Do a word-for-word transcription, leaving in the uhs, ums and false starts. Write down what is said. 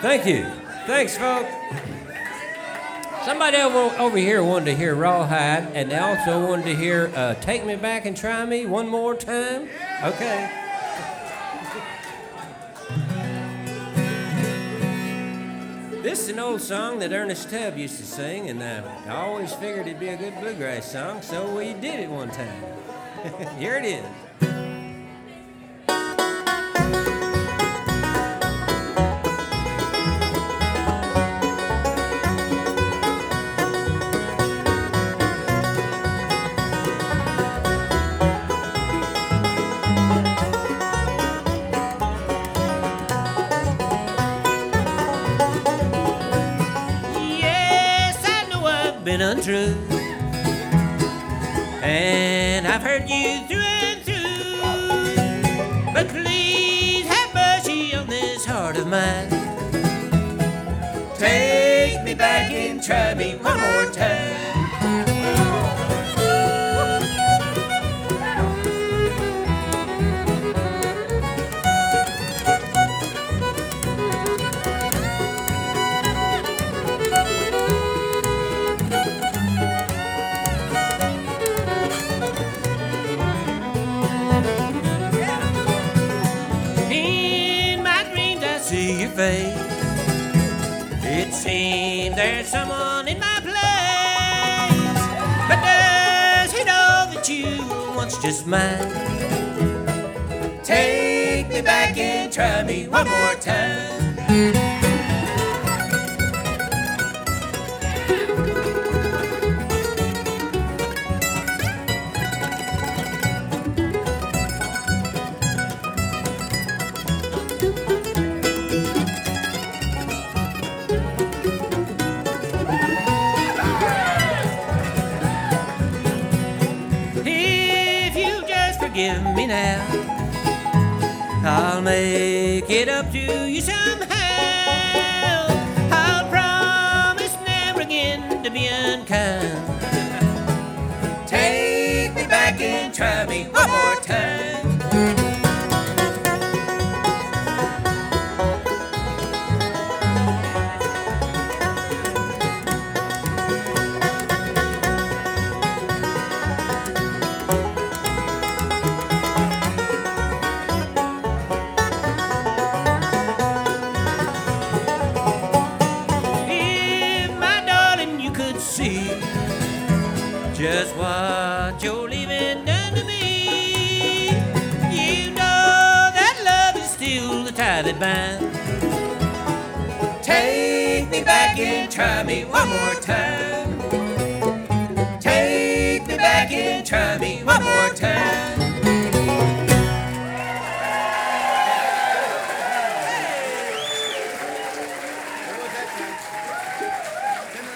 Thank you. Thanks, folks. Somebody over, over here wanted to hear Rawhide, and they also wanted to hear uh, Take Me Back and Try Me one more time. Okay. This is an old song that Ernest Tubb used to sing, and uh, I always figured it'd be a good bluegrass song, so we did it one time. Here it is. Been untrue, and I've heard you through and through, but please have mercy on this heart of mine. Take me back and try me one more time. Face. It seemed there's someone in my place, but does he know that you were once just mine? Take me back and try me one more time. Forgive me now, I'll make it up to you somehow. I'll promise never again to be unkind. Take me back and try me one more time. See just what you're leaving done to me. You know that love is still the tie that binds. Take me back and try me one more time. Take me back and try me one more time.